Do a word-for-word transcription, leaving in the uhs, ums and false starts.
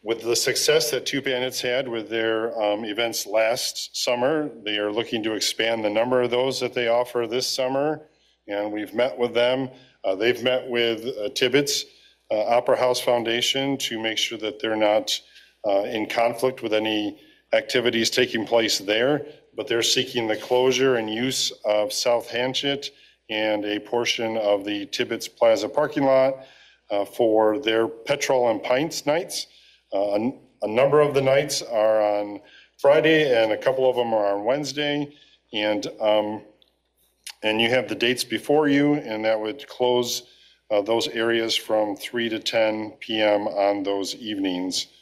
with the success that Two Bandits had with their um, events last summer, they are looking to expand the number of those that they offer this summer. And we've met with them. Uh, they've met with uh, Tibbetts uh, Opera House Foundation to make sure that they're not uh, in conflict with any activities taking place there, but they're seeking the closure and use of South Hanchett and a portion of the Tibbetts Plaza parking lot uh, for their Petrol and Pints nights. Uh, a, a number of the nights are on Friday and a couple of them are on Wednesday. And, um, and you have the dates before you, and that would close uh, those areas from three to ten p m on those evenings.